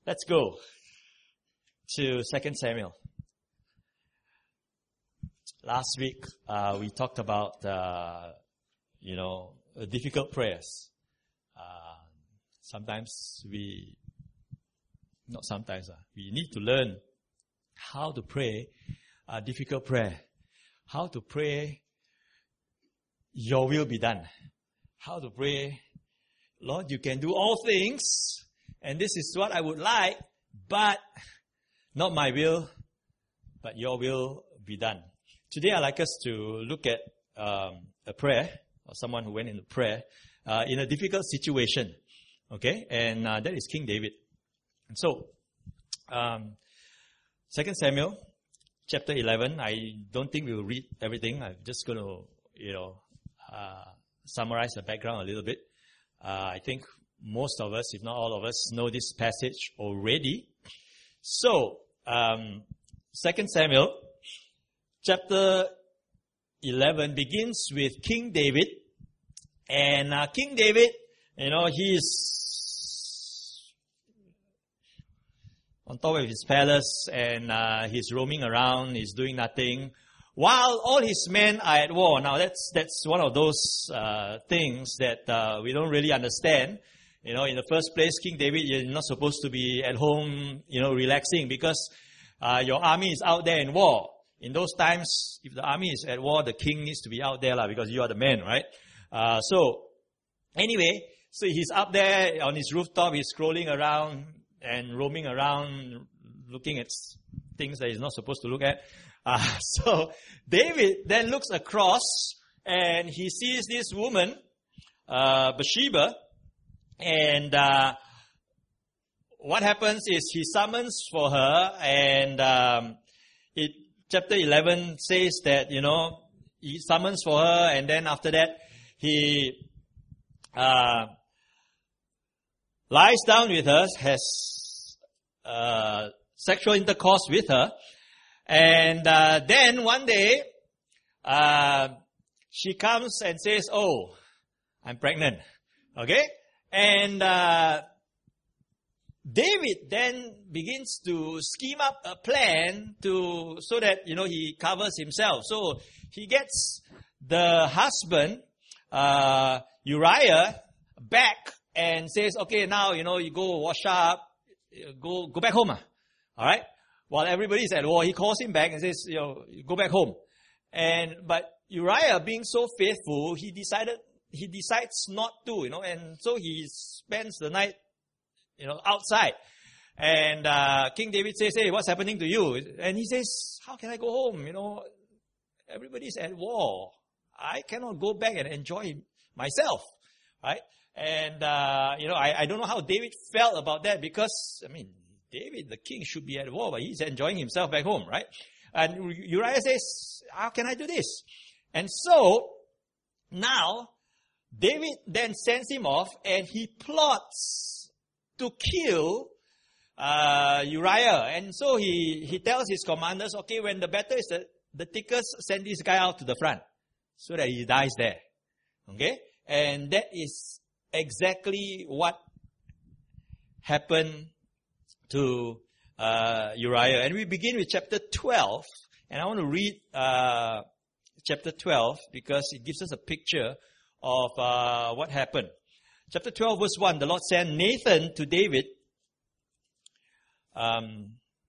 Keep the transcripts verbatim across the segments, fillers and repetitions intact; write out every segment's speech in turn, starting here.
Let's go to Second Samuel. Last week, uh, we talked about, uh, you know, difficult prayers. Uh, sometimes we, not sometimes, uh, we need to learn how to pray a difficult prayer. How to pray, your will be done. How to pray, Lord, you can do all things, and this is what I would like, but not my will, but your will be done. Today I'd like us to look at um, a prayer, or someone who went into prayer, uh, in a difficult situation. Okay? And uh, that is King David. And so, um, Second Samuel, chapter eleven, I don't think we'll read everything. I'm just going to, you know, uh, summarize the background a little bit. Uh, I think most of us, if not all of us, know this passage already. So, um, Second Samuel, chapter eleven begins with King David. And uh, King David, you know, he is on top of his palace and uh, he's roaming around, he's doing nothing, while all his men are at war. Now, that's that's one of those uh, things that uh, we don't really understand. You know, in the first place, King David, you're not supposed to be at home, you know, relaxing, because uh, your army is out there in war. In those times, if the army is at war, the king needs to be out there, lah, because you are the man, right? Uh, so, anyway, so he's up there on his rooftop, he's scrolling around and roaming around, looking at things that he's not supposed to look at. Uh, so, David then looks across and he sees this woman, uh, Bathsheba, and uh, what happens is he summons for her, and um, it chapter eleven says that, you know, he summons for her, and then after that, he uh, lies down with her, has uh, sexual intercourse with her, and uh, then one day, uh, she comes and says, oh, I'm pregnant. Okay? And uh, David then begins to scheme up a plan to so that, you know, he covers himself. So he gets the husband, uh, Uriah, back and says, okay, now, you know, you go wash up, go go back home. Ah. All right? While everybody's at war, he calls him back and says, you know, go back home. And but Uriah, being so faithful, he decided he decides not to, you know, and so he spends the night, you know, outside. And uh, King David says, hey, what's happening to you? And he says, how can I go home? You know, everybody's at war. I cannot go back and enjoy myself, right? And, uh, you know, I, I don't know how David felt about that, because, I mean, David, the king, should be at war, but he's enjoying himself back home, right? And Uriah says, how can I do this? And so, now, David then sends him off, and he plots to kill uh, Uriah. And so he, he tells his commanders, okay, when the battle is the, the thickest, send this guy out to the front so that he dies there. Okay? And that is exactly what happened to uh, Uriah. And we begin with chapter twelve. And I want to read uh, chapter twelve because it gives us a picture of uh, what happened. Chapter twelve, verse one, the Lord sent Nathan to David. Um,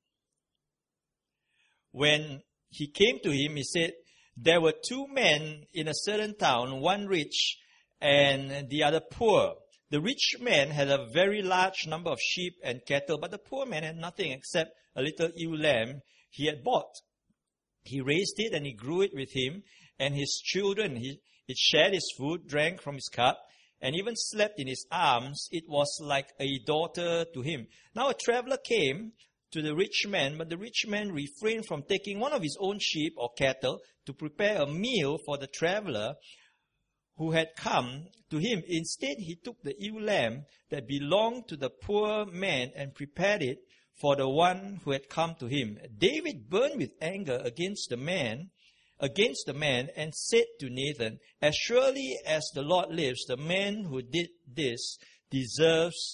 when he came to him, he said, there were two men in a certain town, one rich and the other poor. The rich man had a very large number of sheep and cattle, but the poor man had nothing except a little ewe lamb he had bought. He raised it and he grew it with him and his children. He, it shared his food, drank from his cup, and even slept in his arms. It was like a daughter to him. Now a traveler came to the rich man, but the rich man refrained from taking one of his own sheep or cattle to prepare a meal for the traveler who had come to him. Instead, he took the ewe lamb that belonged to the poor man and prepared it for the one who had come to him. David burned with anger against the man, against the man, and said to Nathan, as surely as the Lord lives, the man who did this deserves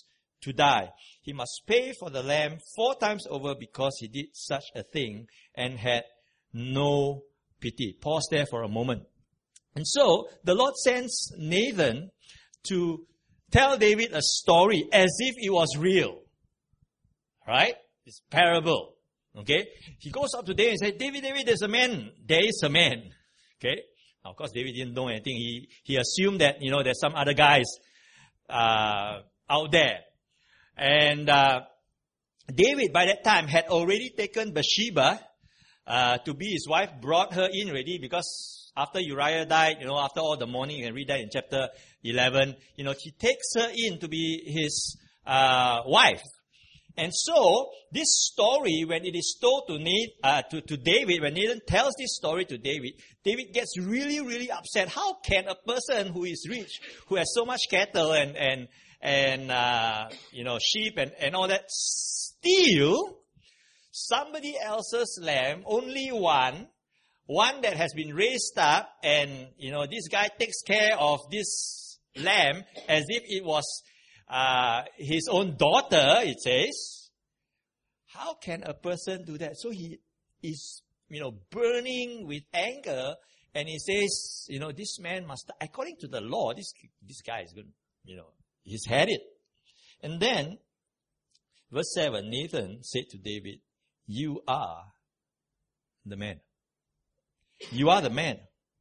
to die. He must pay for the lamb four times over because he did such a thing and had no pity. Pause there for a moment. And so, the Lord sends Nathan to tell David a story as if it was real. Right? It's parable. Okay? He goes up to David and says, David, David, there's a man. There is a man. Okay? Now, of course, David didn't know anything. He, he assumed that, you know, there's some other guys, uh, out there. And, uh, David, by that time, had already taken Bathsheba, uh, to be his wife, brought her in already because after Uriah died, you know, after all the mourning, you can read that in chapter eleven, you know, he takes her in to be his, uh, wife. And so, this story, when it is told to, Nate, uh, to, to David, when Nathan tells this story to David, David gets really, really upset. How can a person who is rich, who has so much cattle and, and, and, uh, you know, sheep and, and all that, steal somebody else's lamb, only one, one that has been raised up, and, you know, this guy takes care of this lamb as if it was Uh, his own daughter, it says. How can a person do that? So he is, you know, burning with anger, and he says, you know, this man must, according to the law, this, this guy is good, you know, he's had it. And then, verse seven, Nathan said to David, you are the man. You are the man.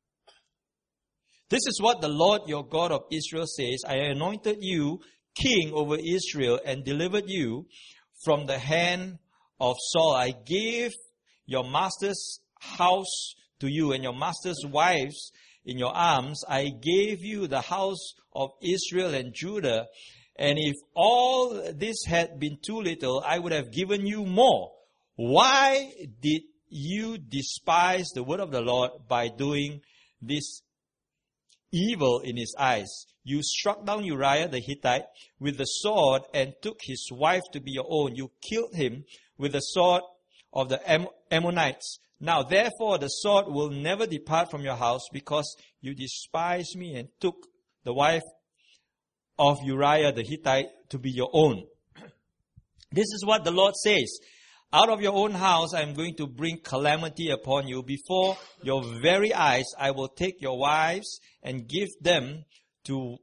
This is what the Lord your God of Israel says, I anointed you king over Israel and delivered you from the hand of Saul. I gave your master's house to you and your master's wives in your arms. I gave you the house of Israel and Judah. And if all this had been too little, I would have given you more. Why did you despise the word of the Lord by doing this evil in his eyes? You struck down Uriah the Hittite with the sword and took his wife to be your own. You killed him with the sword of the Am- Ammonites. Now therefore the sword will never depart from your house because you despised me and took the wife of Uriah the Hittite to be your own. This is what the Lord says. Out of your own house I am going to bring calamity upon you. Before your very eyes I will take your wives and give them to,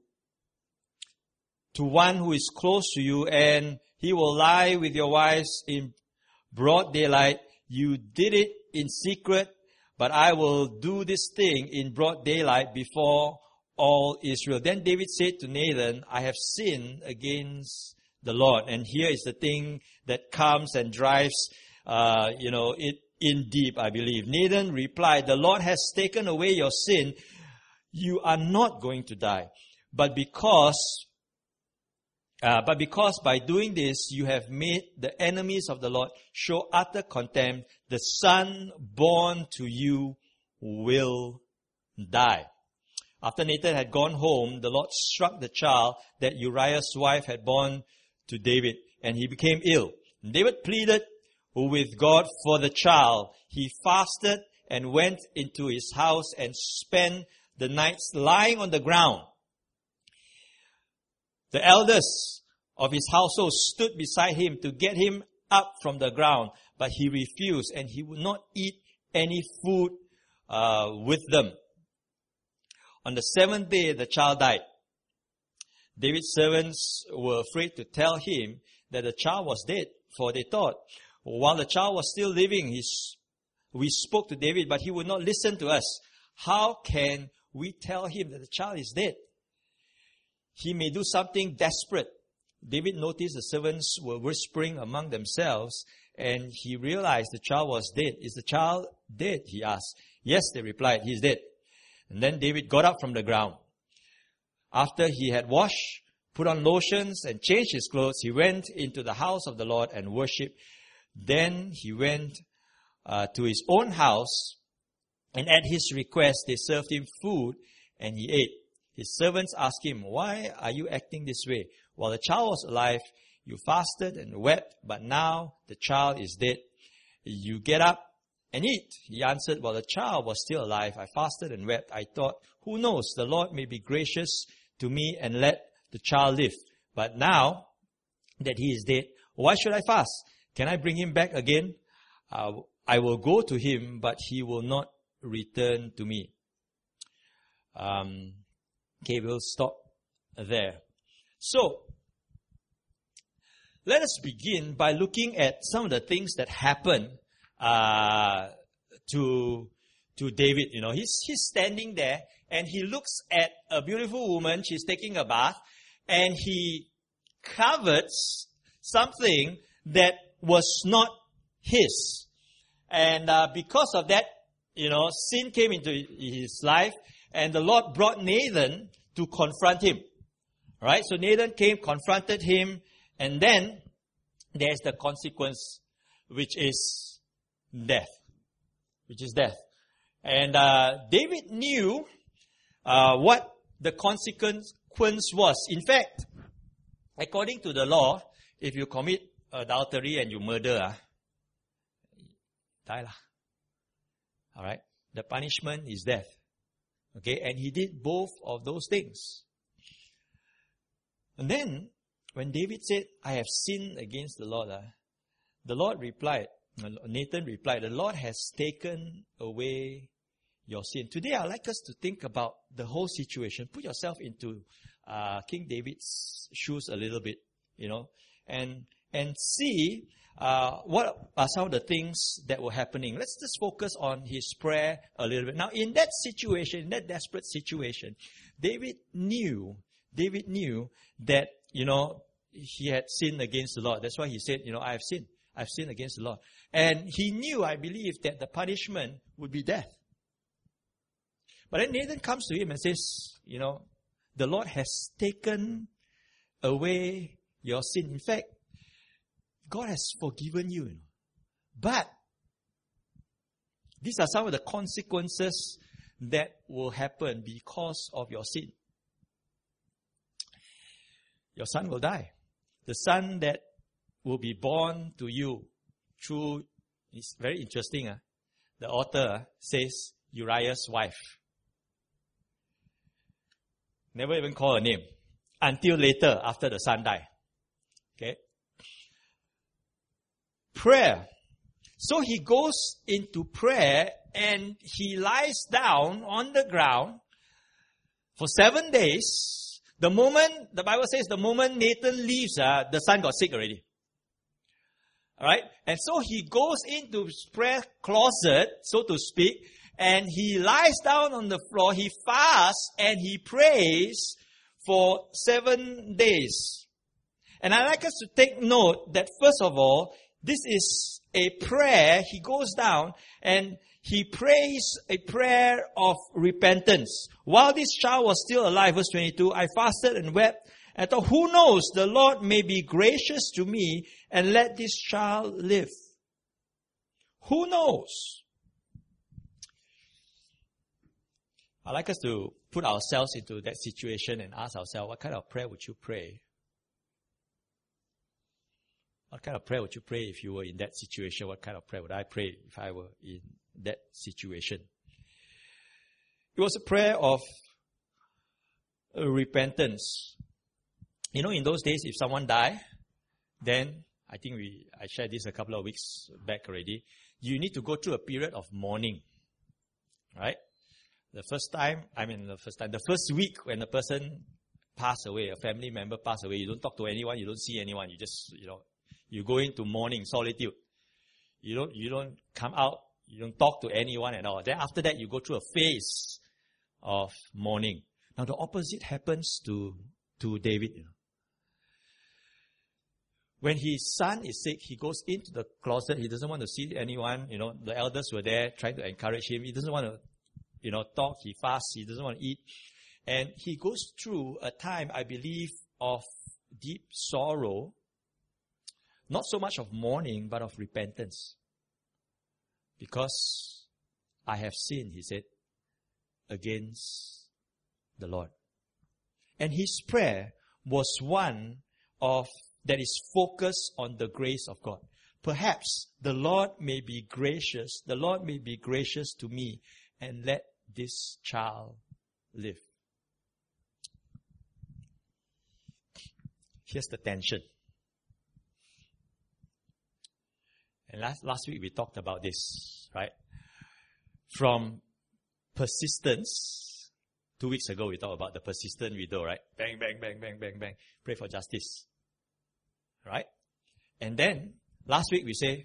to one who is close to you, and he will lie with your wives in broad daylight. You did it in secret, but I will do this thing in broad daylight before all Israel. Then David said to Nathan, I have sinned against the Lord. And here is the thing that comes and drives, uh, you know, it in deep, I believe. Nathan replied, the Lord has taken away your sin. You are not going to die. But because, uh, but because by doing this, you have made the enemies of the Lord show utter contempt, the son born to you will die. After Nathan had gone home, the Lord struck the child that Uriah's wife had born to David, and he became ill. David pleaded with God for the child. He fasted and went into his house and spent the nights lying on the ground. The elders of his household stood beside him to get him up from the ground, but he refused, and he would not eat any food uh, with them. On the seventh day, the child died. David's servants were afraid to tell him that the child was dead, for they thought, while the child was still living, he, we spoke to David, but he would not listen to us. How can we tell him that the child is dead? He may do something desperate. David noticed the servants were whispering among themselves, and he realized the child was dead. Is the child dead? He asked. Yes, they replied, he is dead. And then David got up from the ground. After he had washed, put on lotions, and changed his clothes, he went into the house of the Lord and worshipped. Then he went uh, to his own house, and at his request they served him food, and he ate. His servants asked him, why are you acting this way? While the child was alive, you fasted and wept, but now the child is dead. You get up and eat. He answered, while the child was still alive, I fasted and wept. I thought, who knows, the Lord may be gracious to me and let the child live. But now that he is dead. Why should I fast? Can I bring him back again? Uh, I will go to him, but he will not return to me. Um, okay, we'll stop there. So, let us begin by looking at some of the things that happened uh, to to David. You know, he's he's standing there and he looks at a beautiful woman. She's taking a bath, and he covets something that was not his. And uh, because of that, you know, sin came into his life, and the Lord brought Nathan to confront him. Right? So Nathan came, confronted him, and then there's the consequence, which is death. Which is death. And uh, David knew uh, what the consequence was. In fact, according to the law, if you commit adultery and you murder, uh, die lah. Alright? The punishment is death. Okay? And he did both of those things. And then, when David said, I have sinned against the Lord, uh, the Lord replied, Nathan replied, the Lord has taken away your sin. Today, I'd like us to think about the whole situation. Put yourself into uh, King David's shoes a little bit, you know, and and see uh, what are some of the things that were happening. Let's just focus on his prayer a little bit. Now, in that situation, in that desperate situation, David knew, David knew that, you know, he had sinned against the Lord. That's why he said, you know, I have sinned. I've sinned against the Lord. And he knew, I believe, that the punishment would be death. But then Nathan comes to him and says, you know, the Lord has taken away your sin. In fact, God has forgiven you. But these are some of the consequences that will happen because of your sin. Your son will die. The son that will be born to you through, it's very interesting. Uh, the author says Uriah's wife. Never even call her name. Until later, after the son died. Okay? Prayer. So he goes into prayer and he lies down on the ground for seven days. The moment, the Bible says, the moment Nathan leaves, uh, the son got sick already. Alright? And so he goes into his prayer closet, so to speak, and he lies down on the floor, he fasts, and he prays for seven days. And I'd like us to take note that first of all, this is a prayer. He goes down and he prays a prayer of repentance. While this child was still alive, verse twenty-two, I fasted and wept. And thought, who knows, the Lord may be gracious to me and let this child live. Who knows? I'd like us to put ourselves into that situation and ask ourselves, what kind of prayer would you pray? What kind of prayer would you pray if you were in that situation? What kind of prayer would I pray if I were in that situation? It was a prayer of repentance. You know, in those days, if someone died, then, I think we, I shared this a couple of weeks back already, you need to go through a period of mourning. Right? The first time, I mean the first time, the first week when a person passed away, a family member passed away, you don't talk to anyone, you don't see anyone, you just, you know, you go into mourning, solitude. You don't, you don't come out, you don't talk to anyone at all. Then after that, you go through a phase of mourning. Now the opposite happens to, to David. You know. When his son is sick, he goes into the closet. He doesn't want to see anyone. You know, the elders were there trying to encourage him. He doesn't want to, you know, talk. He fasts. He doesn't want to eat. And he goes through a time, I believe, of deep sorrow. Not so much of mourning, but of repentance. Because I have sinned, he said, against the Lord. And his prayer was one of that is focused on the grace of God. Perhaps the Lord may be gracious, the Lord may be gracious to me and let this child live. Here's the tension. And last, last week we talked about this, right? From persistence, two weeks ago we talked about the persistent widow, right? Bang, bang, bang, bang, bang, bang. Pray for justice. Right? And then, last week we say,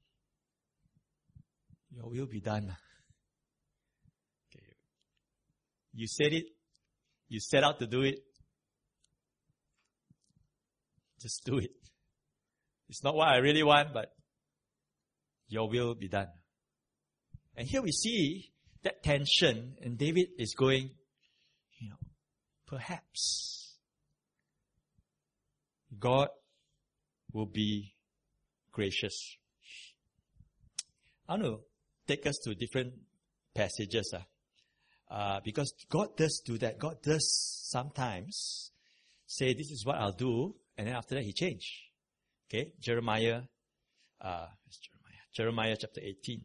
your will be done. Okay. You said it. You set out to do it. Just do it. It's not what I really want, but your will be done. And here we see that tension, and David is going, you know, perhaps God will be gracious. I want to take us to different passages. Uh, uh, because God does do that. God does sometimes say, this is what I'll do, and then after that He changed. Okay, Jeremiah, uh, Jeremiah, Jeremiah chapter eighteen.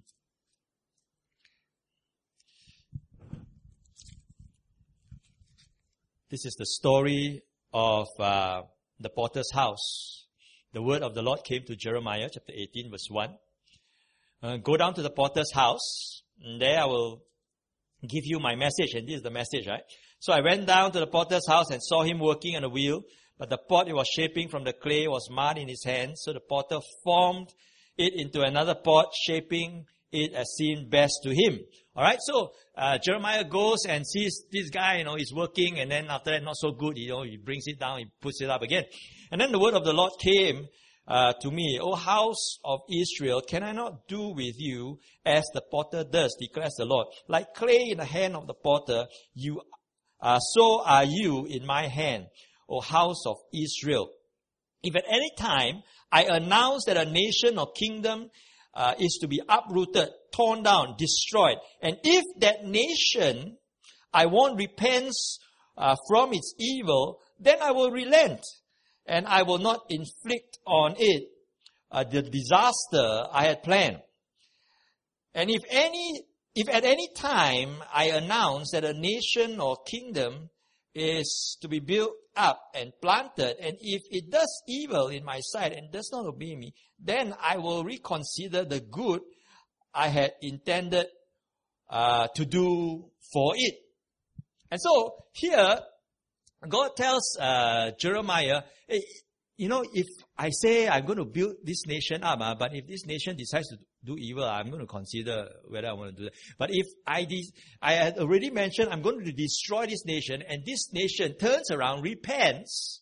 This is the story of uh, the potter's house. The word of the Lord came to Jeremiah chapter eighteen verse one. Uh, go down to the potter's house, and there I will give you my message. And this is the message, right? So I went down to the potter's house and saw him working on a wheel, but the pot he was shaping from the clay was mud in his hands. So the potter formed it into another pot, shaping it as seemed best to him. Alright, so uh, Jeremiah goes and sees this guy, you know, he's working, and then after that not so good, you know, he brings it down, he puts it up again. And then the word of the Lord came uh, to me, O house of Israel, can I not do with you as the potter does, declares the Lord. Like clay in the hand of the potter, you uh, so are you in my hand, O house of Israel. If at any time I announce that a nation or kingdom uh, is to be uprooted, torn down, destroyed, and if that nation I won't repent uh, from its evil, then I will relent, and I will not inflict on it uh, the disaster I had planned. And if any, if at any time I announce that a nation or kingdom is to be built up and planted, and if it does evil in my sight and does not obey me, then I will reconsider the good I had intended uh, to do for it. And so here, God tells uh, Jeremiah, hey, you know, if I say I'm going to build this nation up, uh, but if this nation decides to do evil, I'm going to consider whether I want to do that. But if I de- I had already mentioned I'm going to destroy this nation, and this nation turns around, repents,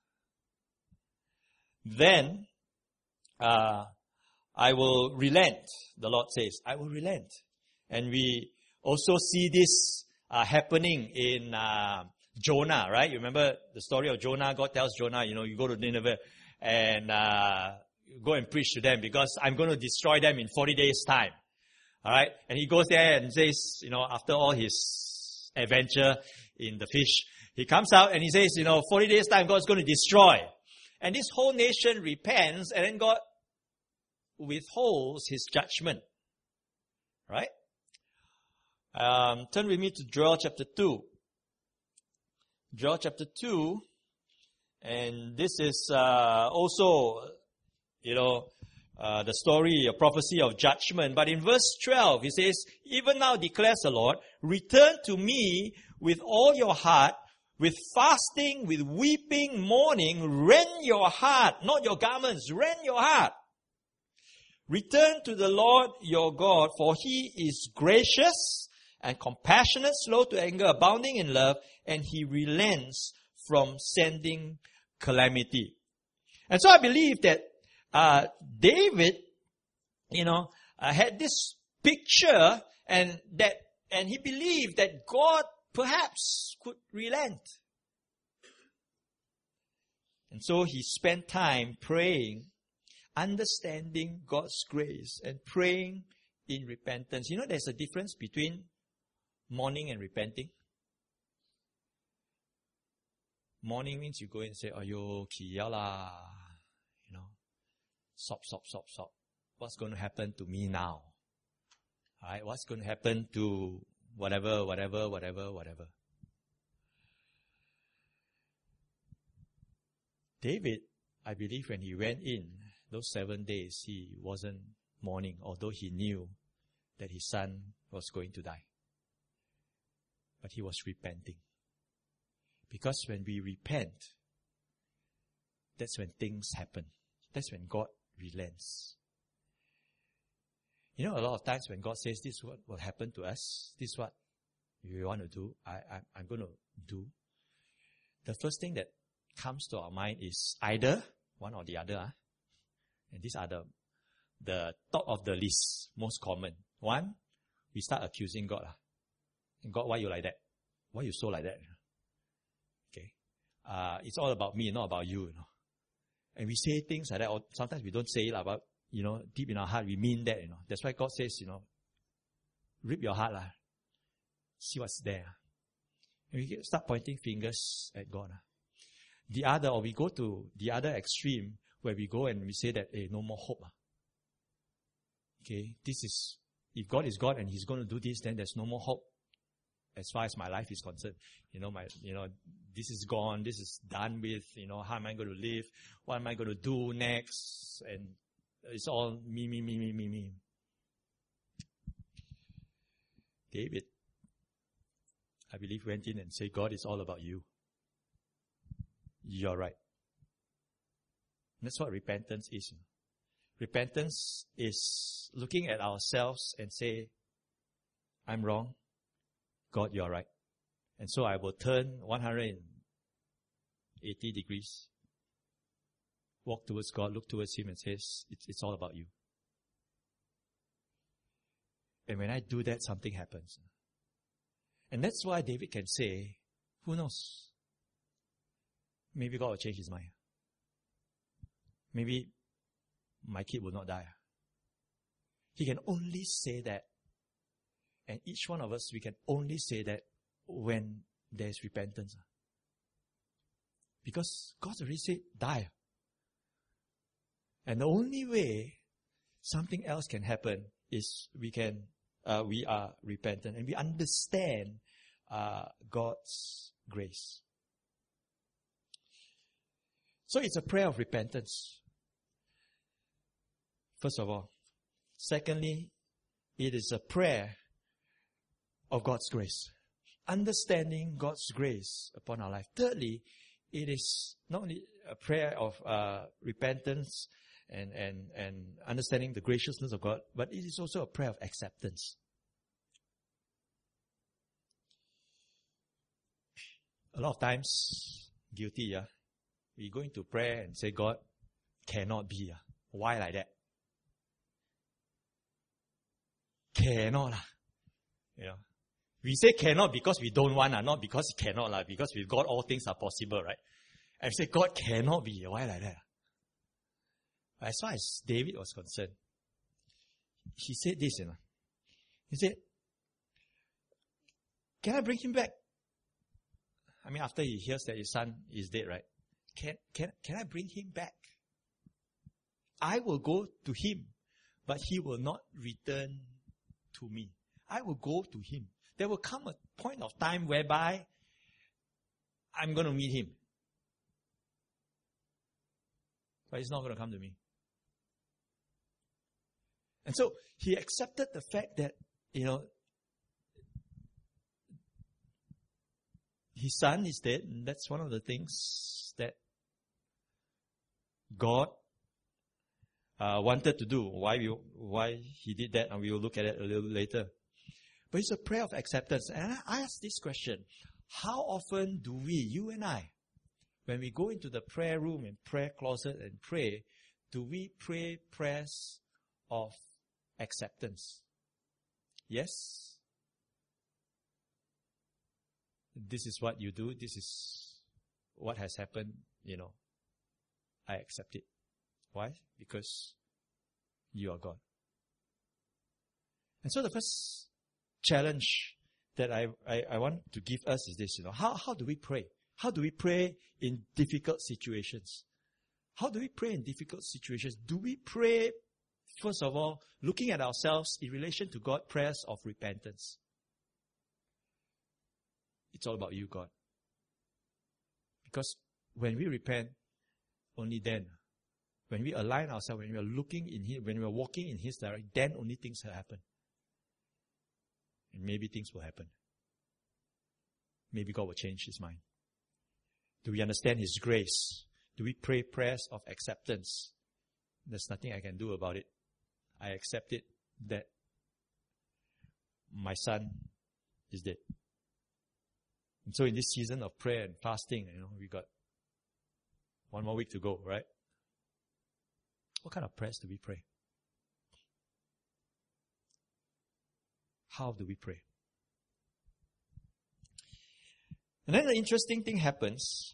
then uh, I will relent, the Lord says. I will relent. And we also see this uh, happening in uh, Jonah, right? You remember the story of Jonah? God tells Jonah, you know, you go to Nineveh and uh, go and preach to them because I'm going to destroy them in forty days' time. All right? And he goes there and says, you know, after all his adventure in the fish, he comes out and he says, you know, forty days' time, God's going to destroy. And this whole nation repents, and then God withholds His judgment. Right? Um, turn with me to Joel chapter two. Joel chapter two, and this is uh, also, you know, uh, the story, a prophecy of judgment. But in verse twelve, it says, even now declares the Lord, return to me with all your heart, with fasting, with weeping, mourning, rend your heart, not your garments, rend your heart. Return to the Lord your God, for He is gracious and compassionate, slow to anger, abounding in love, and He relents from sending calamity. And so I believe that uh, David, you know, uh, had this picture, and that, and he believed that God perhaps could relent. And so he spent time praying, understanding God's grace, and praying in repentance. You know, there's a difference between mourning and repenting. Mourning means you go and say, ayo, kiya la. You know, sob, sob, sob, sob. What's going to happen to me now? Alright, what's going to happen to whatever, whatever, whatever, whatever. David, I believe when he went in, those seven days, he wasn't morning, although he knew that his son was going to die. But he was repenting. Because when we repent, that's when things happen. That's when God relents. You know, a lot of times when God says this is what will happen to us, this is what we want to do, I, I, I'm going to do, the first thing that comes to our mind is either one or the other. Huh? And these are the, the top of the list, most common. One, we start accusing God. Huh? And God, why you like that? Why you so like that? Okay. Uh, it's all about me, not about you, you know. And we say things like that, or sometimes we don't say it, but, you know, deep in our heart, we mean that, you know. That's why God says, you know, rip your heart, lah. See what's there. And we start pointing fingers at God. The other, or we go to the other extreme, where we go and we say that, hey, no more hope. Okay, this is, if God is God and He's going to do this, then there's no more hope. As far as my life is concerned, you know, my, you know, this is gone, this is done with, you know, how am I going to live? What am I going to do next? And it's all me, me, me, me, me, me. David, I believe, went in and said, God, it's all about you. You're right. And that's what repentance is. Repentance is looking at ourselves and say, I'm wrong. God, you're right. And so I will turn one hundred eighty degrees, walk towards God, look towards Him and says, it's, it's all about you. And when I do that, something happens. And that's why David can say, who knows? Maybe God will change His mind. Maybe my kid will not die. He can only say that. And each one of us, we can only say that when there is repentance. Because God already said, die. And the only way something else can happen is we can, uh, we are repentant and we understand uh, God's grace. So it's a prayer of repentance. First of all. Secondly, it is a prayer of God's grace. Understanding God's grace upon our life. Thirdly, it is not only a prayer of uh, repentance and, and, and understanding the graciousness of God, but it is also a prayer of acceptance. A lot of times, guilty, yeah. We go into prayer and say, God, cannot be. Yeah. Why like that? Cannot. You know. We say cannot because we don't want, not because it cannot, like, because with God all things are possible, right? And we say God cannot be. Why like that? As far as David was concerned, he said this, you know. He said, can I bring him back? I mean, after he hears that his son is dead, right? Can, can, can I bring him back? I will go to him, but he will not return to me. I will go to him. There will come a point of time whereby I'm going to meet him. But he's not going to come to me. And so he accepted the fact that, you know, his son is dead, and that's one of the things that God uh, wanted to do. Why we, why he did that, and we will look at it a little later. But it's a prayer of acceptance. And I ask this question, how often do we, you and I, when we go into the prayer room and prayer closet and pray, do we pray prayers of acceptance? Yes? This is what you do. This is what has happened. You know, I accept it. Why? Because you are God. And so the first challenge that I, I, I want to give us is this, you know, how, how do we pray? How do we pray in difficult situations? How do we pray in difficult situations? Do we pray, first of all, looking at ourselves in relation to God, prayers of repentance? It's all about you, God. Because when we repent, only then when we align ourselves, when we are looking in Him, when we are walking in His direction, then only things will happen. And maybe things will happen. Maybe God will change His mind. Do we understand His grace? Do we pray prayers of acceptance? There's nothing I can do about it. I accept it that my son is dead. And so in this season of prayer and fasting, you know, we got one more week to go, right? What kind of prayers do we pray? How do we pray? And then the interesting thing happens.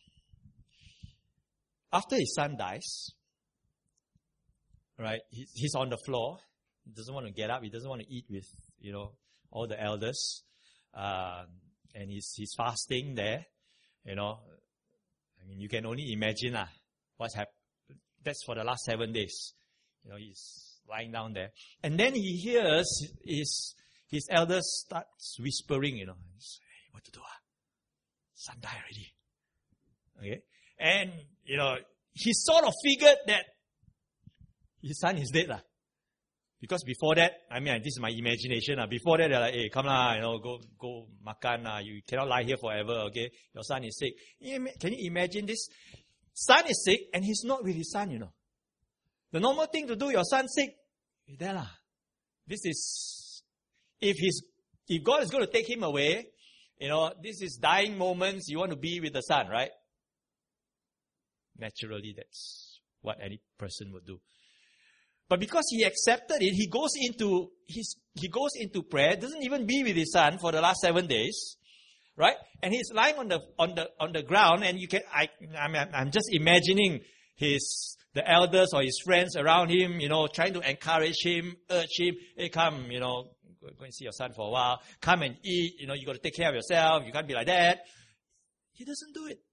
After his son dies, right, he, he's on the floor. He doesn't want to get up. He doesn't want to eat with, you know, all the elders. Uh, and he's, he's fasting there. You know, I mean, you can only imagine uh, what's happened. That's for the last seven days. You know, he's lying down there. And then he hears his, his elders starts whispering, you know, hey, what to do? Ah? Son died already. Okay? And, you know, he sort of figured that his son is dead. Uh. Because before that, I mean, this is my imagination. Uh. Before that, they're like, hey, come lah, you know, go, go makan. Uh. You cannot lie here forever, okay? Your son is sick. Can you imagine this? Son is sick and he's not with his son, you know. The normal thing to do, your son's sick, is there lah. This is, if he's, if God is going to take him away, you know, this is dying moments, you want to be with the son, right? Naturally, that's what any person would do. But because he accepted it, he goes into, his, he goes into prayer, doesn't even be with his son for the last seven days. Right? And he's lying on the, on the, on the ground and you can, I, I'm, I'm just imagining his, the elders or his friends around him, you know, trying to encourage him, urge him, hey, come, you know, go, go and see your son for a while. Come and eat, you know, you got to take care of yourself. You can't be like that. He doesn't do it.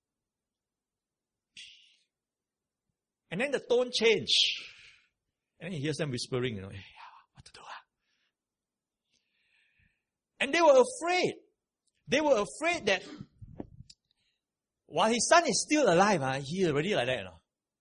And then the tone changed. And then he hears them whispering, you know, hey, what to do? Ah? And they were afraid. They were afraid that while his son is still alive, uh, he already like that. You know.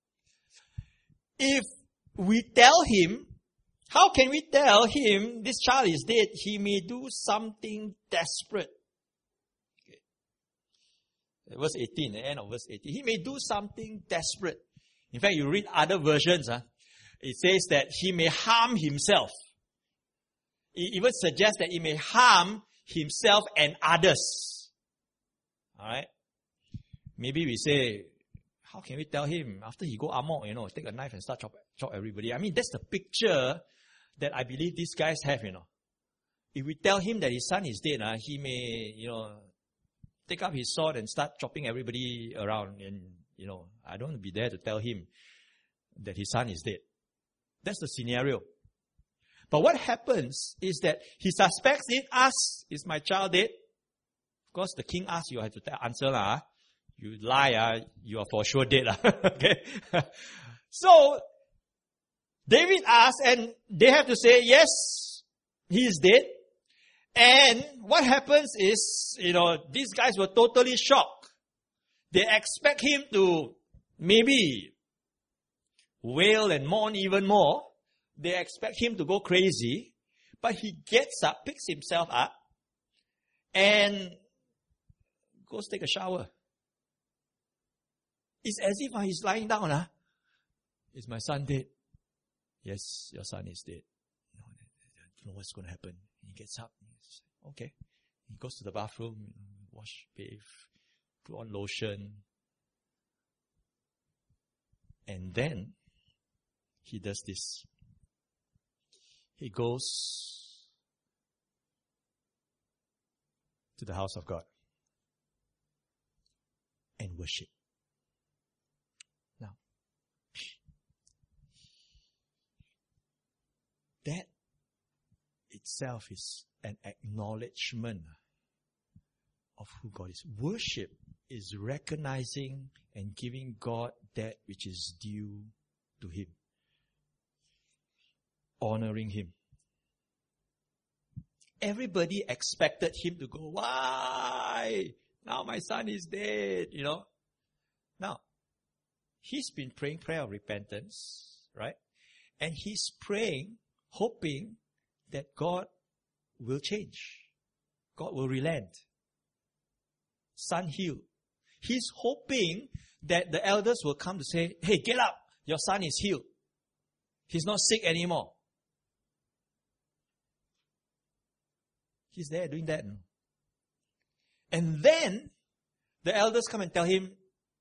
If we tell him, how can we tell him this child is dead? He may do something desperate. Okay. Verse eighteen, the end of verse eighteen. He may do something desperate. In fact, you read other versions, uh, it says that he may harm himself. It even suggests that he may harm himself and others. Alright? Maybe we say, how can we tell him after he go amok, you know, take a knife and start chop, chop everybody? I mean, that's the picture that I believe these guys have, you know. If we tell him that his son is dead, uh, he may, you know, take up his sword and start chopping everybody around. And, you know, I don't want to be there to tell him that his son is dead. That's the scenario. But what happens is that he suspects it, asks, is my child dead? Of course, the king asks, you have to answer. Uh, you lie, uh, you are for sure dead. Uh, okay? So, David asks, and they have to say, yes, he is dead. And what happens is, you know, these guys were totally shocked. They expect him to maybe wail and mourn even more. They expect him to go crazy, but he gets up, picks himself up, and goes take a shower. It's as if uh, he's lying down. Uh. Is my son dead? Yes, your son is dead. No, I don't know what's going to happen. He gets up. Says, okay. He goes to the bathroom, wash, bathe, put on lotion. And then he does this. He goes to the house of God and worship. Now, that itself is an acknowledgement of who God is. Worship is recognizing and giving God that which is due to Him. Honoring Him. Everybody expected him to go, why? Now my son is dead, you know. Now, he's been praying prayer of repentance, right? And he's praying, hoping that God will change. God will relent. Son healed. He's hoping that the elders will come to say, hey, get up. Your son is healed. He's not sick anymore. He's there doing that. And then the elders come and tell him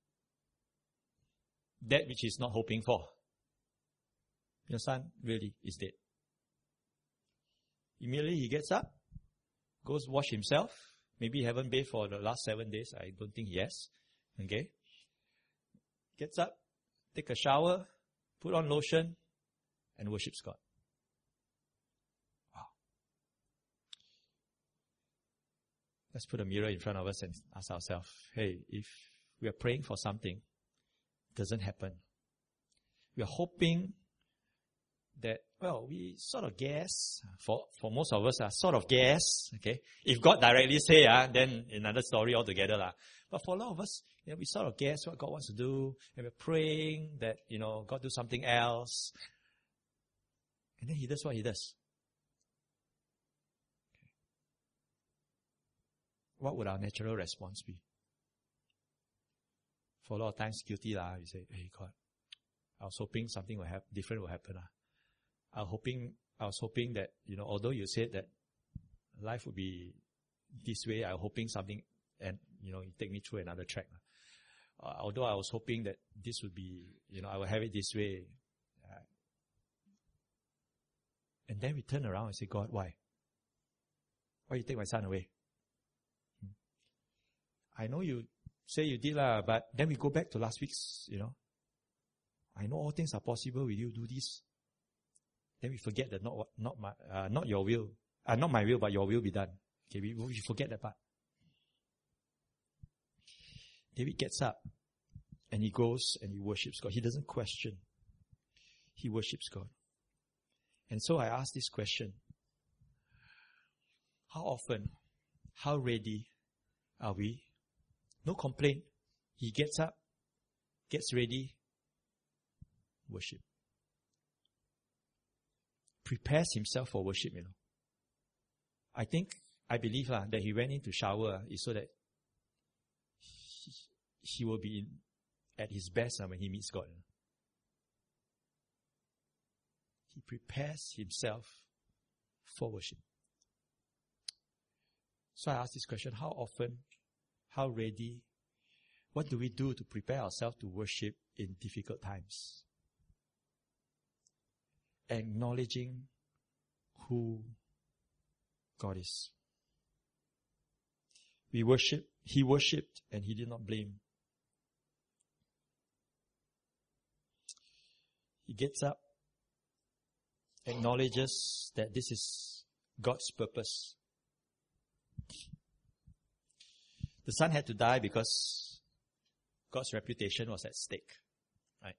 that which he's not hoping for. Your son really is dead. Immediately he gets up, goes wash himself. Maybe he haven't bathed for the last seven days. I don't think he has. Okay. Gets up, take a shower, put on lotion, and worships God. Wow. Let's put a mirror in front of us and ask ourselves, hey, if we are praying for something, it doesn't happen. We are hoping that, well, we sort of guess, for, for most of us, uh, sort of guess, okay. If God directly say, uh, then another story altogether. Uh. But for a lot of us, you know, we sort of guess what God wants to do, and we're praying that, you know, God do something else. And then He does what He does. Okay. What would our natural response be? For a lot of times, guilty lah. We say, hey God, I was hoping something will happen, different will happen. Uh. I was hoping, I was hoping that, you know, although you said that life would be this way, I was hoping something, and, you know, you take me through another track. Uh, although I was hoping that this would be, you know, I will have it this way. Uh, and then we turn around and say, God, why? Why you take my son away? Hmm. I know you say you did lah, but then we go back to last week's, you know. I know all things are possible with you, do this. Then we forget that not not my uh, not your will, uh, not my will, but your will be done. Okay, we we forget that part. David gets up and he goes and he worships God. He doesn't question. He worships God. And so I ask this question: how often, how ready are we? No complaint. He gets up, gets ready, worship. Prepares himself for worship, you know. I think, I believe uh, that he went in to shower uh, is so that he, he will be in, at his best uh, when he meets God. You know. He prepares himself for worship. So I ask this question: how often, how ready, what do we do to prepare ourselves to worship in difficult times? Acknowledging who God is. We worship, he worshipped and he did not blame. He gets up, acknowledges that this is God's purpose. The son had to die because God's reputation was at stake. Right?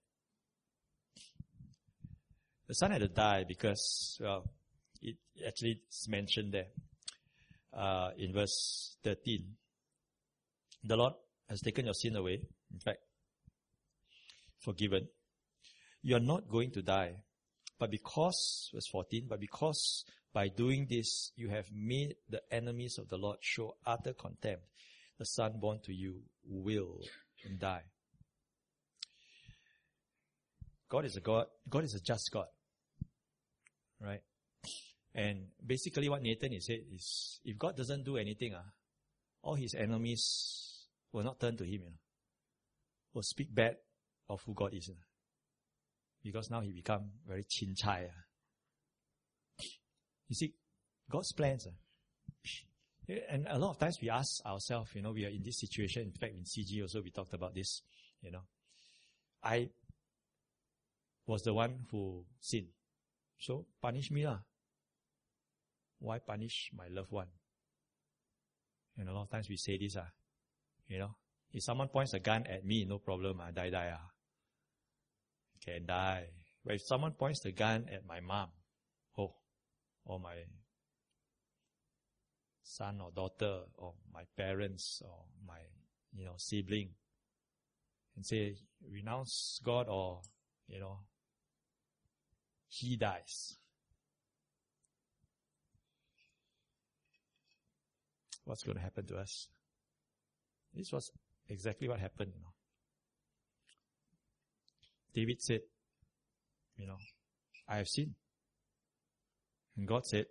The son had to die because, well, it actually is mentioned there uh, in verse thirteen. The Lord has taken your sin away. In fact, forgiven. You are not going to die. But because, verse fourteen, but because by doing this, you have made the enemies of the Lord show utter contempt, the son born to you will die. God is a God, God is a just God. Right? And basically what Nathan is saying is, if God doesn't do anything, uh, all his enemies will not turn to him, you know, will speak bad of who God is. You know, because now he become very chin chai. Uh. You see, God's plans. Uh. And a lot of times we ask ourselves, you know, we are in this situation. In fact, in C G also we talked about this, you know. I was the one who sinned. So, punish me lah. Why punish my loved one? And a lot of times we say this, ah, you know, if someone points a gun at me, no problem, I die, die, ah. Can die. But if someone points the gun at my mom, oh, or my son or daughter, or my parents, or my, you know, sibling, and say, renounce God or, you know, he dies. What's going to happen to us? This was exactly what happened, you know. David said, you know, I have sinned. And God said,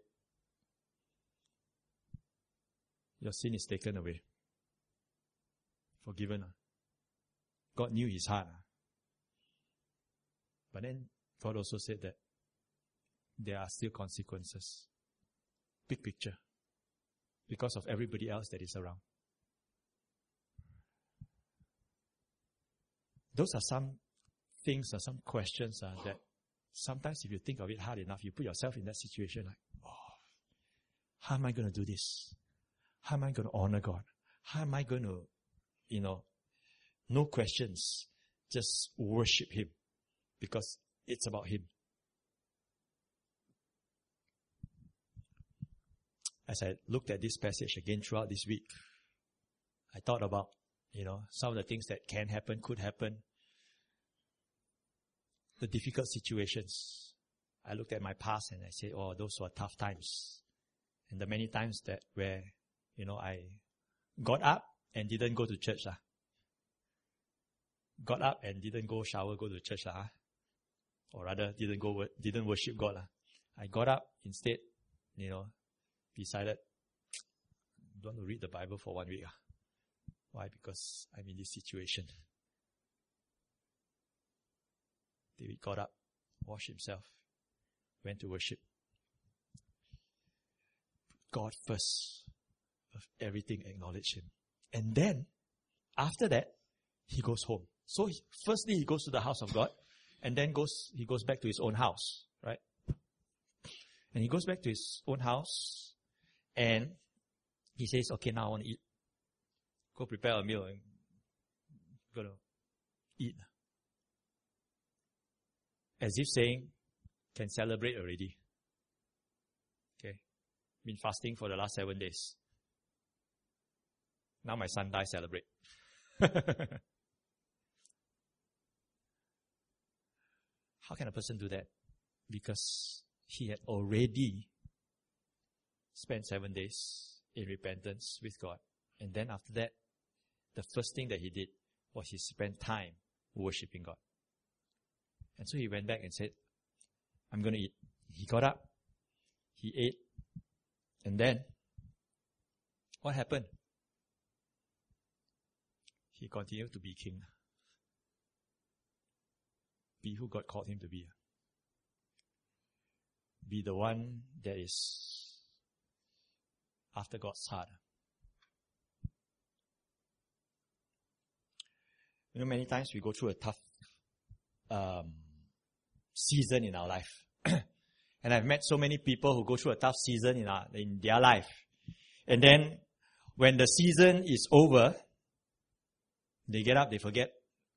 your sin is taken away. Forgiven. God knew his heart. But then God also said that there are still consequences. Big picture. Because of everybody else that is around. Those are some things or some questions uh, that sometimes if you think of it hard enough, you put yourself in that situation like, oh, how am I going to do this? How am I going to honor God? How am I going to, you know, no questions, just worship Him because it's about Him. As I looked at this passage again throughout this week, I thought about, you know, some of the things that can happen, could happen. The difficult situations. I looked at my past and I said, oh, those were tough times. And the many times that where, you know, I got up and didn't go to church. Uh. Got up and didn't go shower, go to church. Uh. Or rather, didn't go, didn't worship God. Uh. I got up instead, you know, decided, I don't want to read the Bible for one week. Uh. Why? Because I'm in this situation. David got up, washed himself, went to worship. God first, of everything, acknowledge Him. And then, after that, he goes home. So, he, firstly, he goes to the house of God, and then goes he goes back to his own house, right? And he goes back to his own house, and he says, okay, now I want to eat. Go prepare a meal and go to eat. As if saying, can celebrate already. Okay. Been fasting for the last seven days. Now my son dies, celebrate. How can a person do that? Because he had already spent seven days in repentance with God. And then after that, the first thing that he did was he spent time worshiping God. And so he went back and said, I'm going to eat. He got up. He ate. And then, what happened? He continued to be king. Be who God called him to be. Be the one that is after God's heart. You know, many times we go through a tough um, season in our life. And I've met so many people who go through a tough season in, our, in their life. And then, when the season is over, they get up, they forget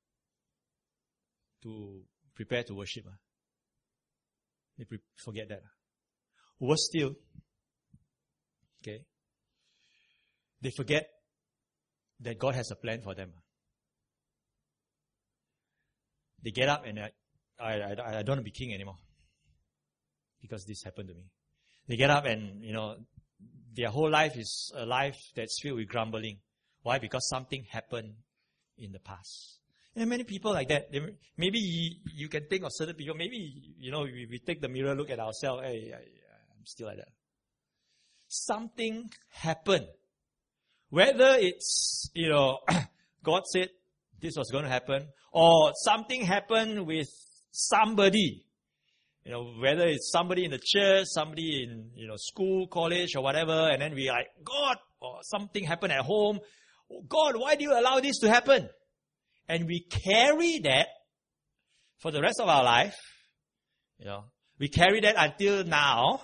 to prepare to worship. They pre- forget that. Worse still, okay, they forget that God has a plan for them. They get up and I, I, I, I don't want to be king anymore because this happened to me. They get up and, you know, their whole life is a life that's filled with grumbling. Why? Because something happened in the past. And many people like that. They, maybe you, you can think of certain people. Maybe, you know, we, we take the mirror look at ourselves. Hey, I, I'm still like that. Something happened. Whether it's, you know, God said this was going to happen, or something happened with somebody. You know, whether it's somebody in the church, somebody in, you know, school, college, or whatever, and then we like, God, or something happened at home. God, why do you allow this to happen? And we carry that for the rest of our life. You know, we carry that until now.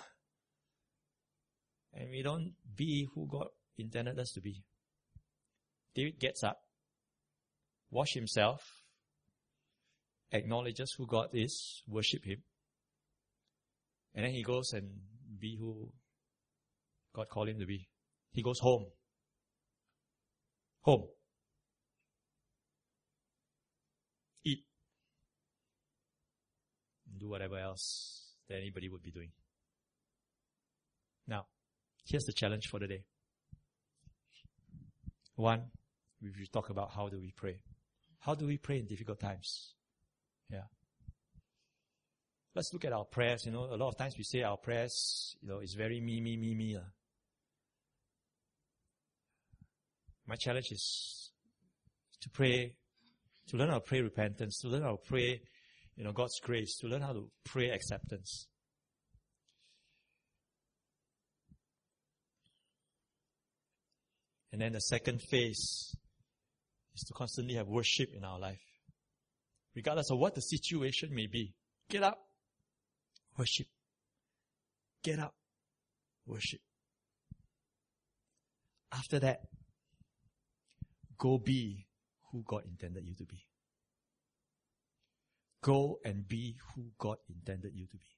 And we don't be who God intended us to be. David gets up, wash himself, acknowledges who God is, worship Him. And then he goes and be who God called him to be. He goes home. Home. do whatever else that anybody would be doing. Now, here's the challenge for the day. One, we will talk about how do we pray. How do we pray in difficult times? Yeah. Let's look at our prayers. You know, a lot of times we say our prayers, you know, it's very me, me, me, me. Uh. My challenge is to pray, to learn how to pray repentance, to learn how to pray, you know, God's grace, to learn how to pray acceptance. And then the second phase is to constantly have worship in our life. Regardless of what the situation may be. Get up, worship. Get up, worship. After that, go be who God intended you to be. Go and be who God intended you to be.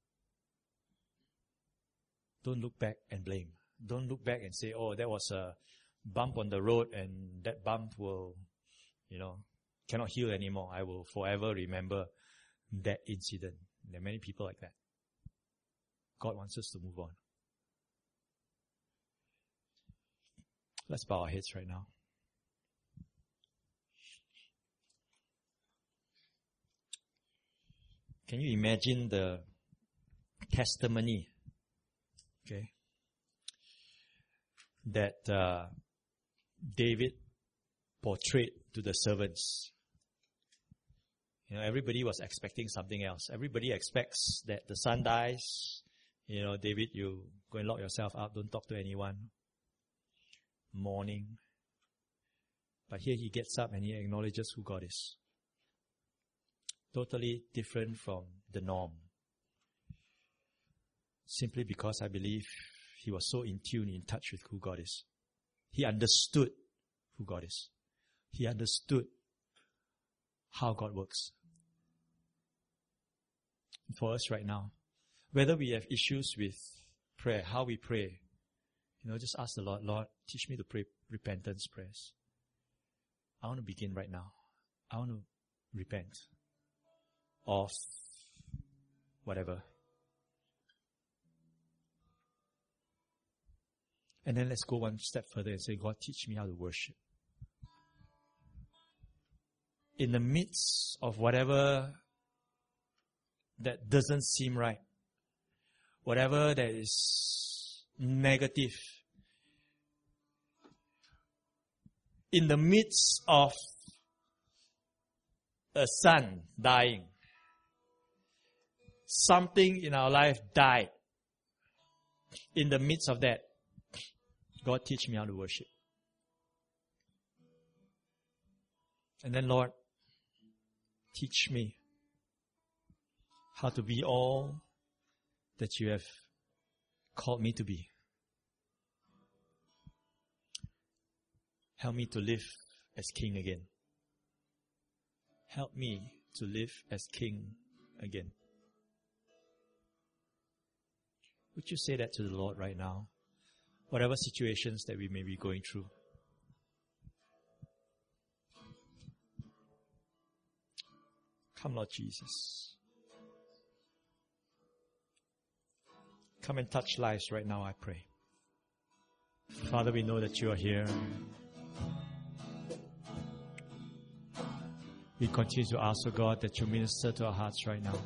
Don't look back and blame. Don't look back and say, oh, that was a bump on the road and that bump will, you know, cannot heal anymore. I will forever remember that incident. There are many people like that. God wants us to move on. Let's bow our heads right now. Can you imagine the testimony, okay, that uh, David portrayed to the servants? You know, everybody was expecting something else. Everybody expects that the son dies. You know, David, you go and lock yourself up. Don't talk to anyone. Mourning. But here he gets up and he acknowledges who God is. Totally different from the norm. Simply because I believe he was so in tune, in touch with who God is. He understood who God is. He understood how God works. For us right now, whether we have issues with prayer, how we pray, you know, just ask the Lord, Lord, teach me to pray repentance prayers. I want to begin right now. I want to repent of whatever. And then let's go one step further and say, God, teach me how to worship. In the midst of whatever that doesn't seem right, whatever that is negative, in the midst of a son dying, something in our life died. In the midst of that, God, teach me how to worship. And then, Lord, teach me how to be all that you have called me to be. Help me to live as king again. Help me to live as king again. Would you say that to the Lord right now? Whatever situations that we may be going through. Come, Lord Jesus. Come and touch lives right now, I pray. Father, we know that you are here. We continue to ask, oh God, that you minister to our hearts right now.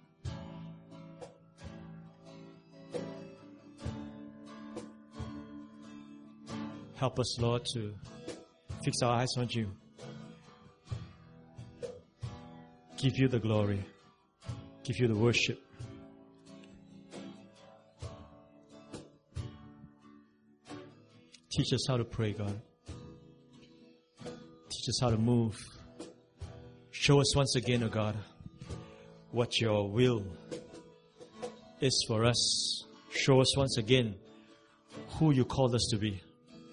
Help us, Lord, to fix our eyes on you. Give you the glory. Give you the worship. Teach us how to pray, God. Teach us how to move. Show us once again, oh God, what your will is for us. Show us once again who you called us to be.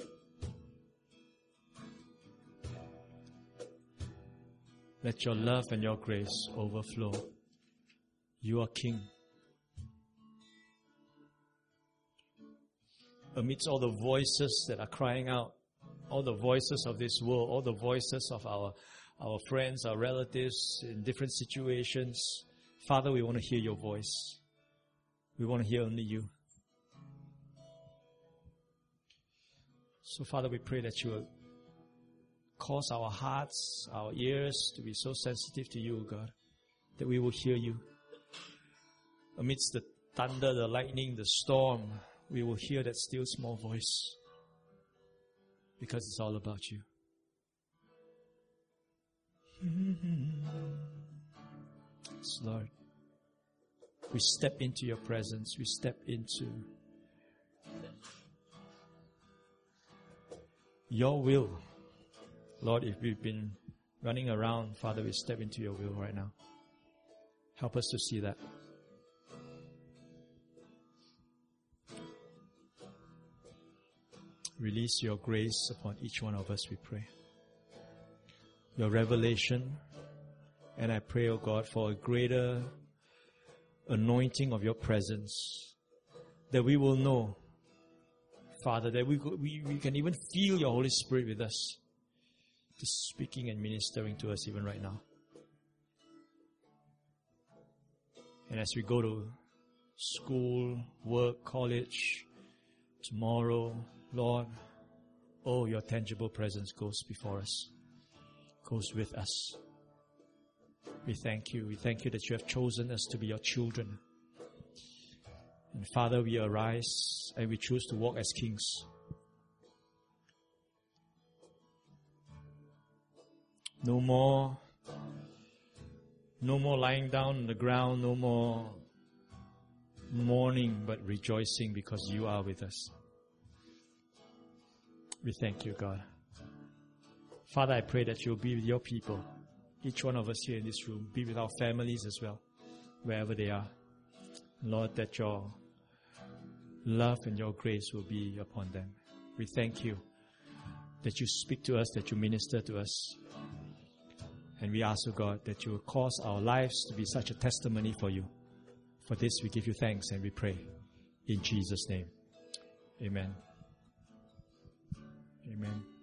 Let your love and your grace overflow. You are King. Amidst all the voices that are crying out, all the voices of this world, all the voices of our, our friends, our relatives in different situations, Father, we want to hear your voice. We want to hear only you. So, Father, we pray that you will cause our hearts, our ears to be so sensitive to you, God, that we will hear you. Amidst the thunder, the lightning, the storm, we will hear that still small voice, because it's all about you. Yes, Lord. We step into your presence. We step into your will. Lord, if we've been running around, Father, we step into your will right now. Help us to see that. Release your grace upon each one of us, we pray. Your revelation. And I pray, O God, for a greater anointing of your presence, that we will know, Father, that we, we, we can even feel your Holy Spirit with us, just speaking and ministering to us even right now. And as we go to school, work, college, tomorrow, Lord, oh, your tangible presence goes before us, goes with us. We thank you. We thank you that you have chosen us to be your children. And Father, we arise and we choose to walk as kings. No more, no more lying down on the ground, no more mourning, but rejoicing because you are with us. We thank you, God. Father, I pray that you'll be with your people. Each one of us here in this room, be with our families as well, wherever they are. Lord, that your love and your grace will be upon them. We thank you that you speak to us, that you minister to us. And we ask, O God, that you will cause our lives to be such a testimony for you. For this we give you thanks and we pray in Jesus' name. Amen. Amen.